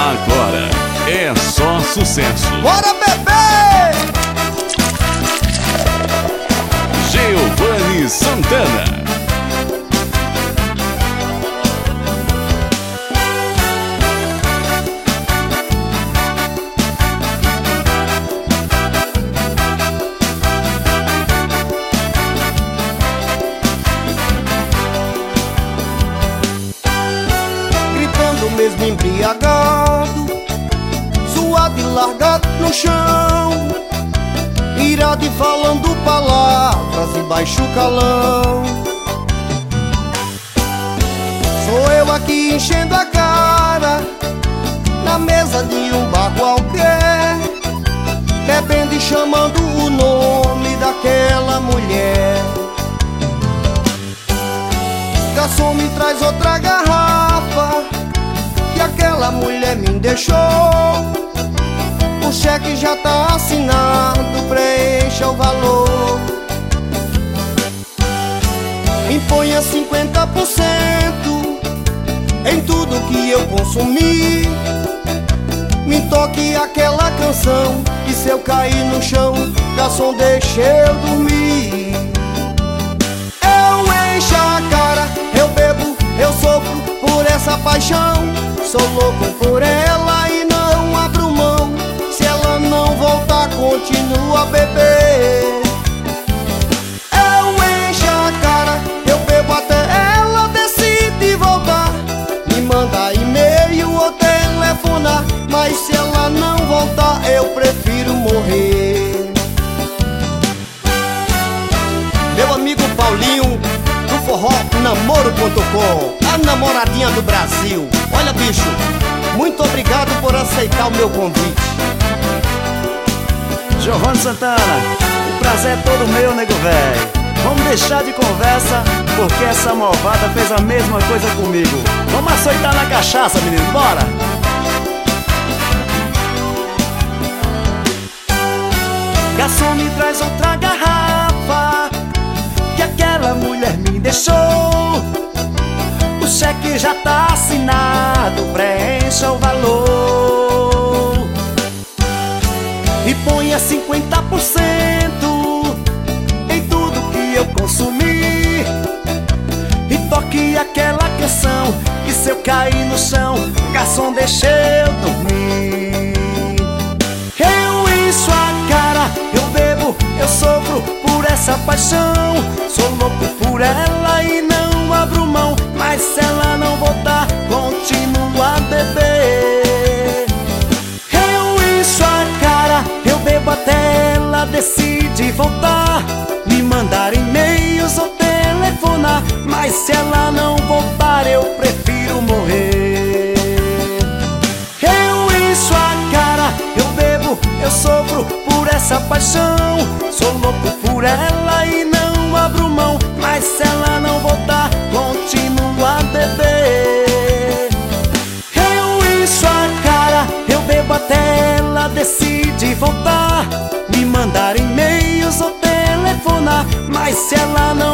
Agora é só sucesso. Bora, bebê! Giovanni Santana. Gritando mesmo embriagado, suado e largado no chão, irado e falando palavras em baixo calão. Sou eu aqui enchendo a cara na mesa de um bar qualquer, bebendo e chamando o nome daquela mulher. Garçom, me traz outra garrafa, que aquela mulher me deixou. O cheque já tá assinado, preencha o valor. Imponha 50% em tudo que eu consumi. Me toque aquela canção, e se eu cair no chão, garçom, deixa eu dormir. Eu encho a cara, eu bebo, eu sofro por essa paixão. Sou louco por ela e não abro mão. Se ela não voltar, continua a beber. Eu encho a cara, eu bebo até ela decide voltar. Me manda e-mail ou telefonar, mas se ela não voltar, eu prefiro morrer. Meu amigo Paulinho, do forró namoro.com, a namoradinha do Brasil. Olha, bicho, muito obrigado por aceitar o meu convite. Giovanni Santana, o prazer é todo meu, nego velho. Vamos deixar de conversa, porque essa malvada fez a mesma coisa comigo. Vamos açoitar na cachaça, menino, bora! Garçom, me traz outra garrafa, que aquela mulher me deixou. O cheque já tá assinado, preencha o valor. E ponha 50% em tudo que eu consumi. E toque aquela canção, e se eu cair no chão, garçom, deixa eu dormir. Eu encho a cara, eu bebo, eu sofro por essa paixão. Sou louco por ela e não abro mão, mas se ela não voltar, continua a beber. Eu encho a cara, eu bebo até ela decide voltar. Me mandar e-mails ou telefonar, mas se ela não voltar, eu prefiro morrer. Eu encho a cara, eu bebo, eu sofro por essa paixão. Sou louco por ela e não abro mão, mas se ela não voltar, continua a beber. Eu encho a cara, eu bebo até ela decide voltar. Me mandar e-mails ou telefonar, mas se ela não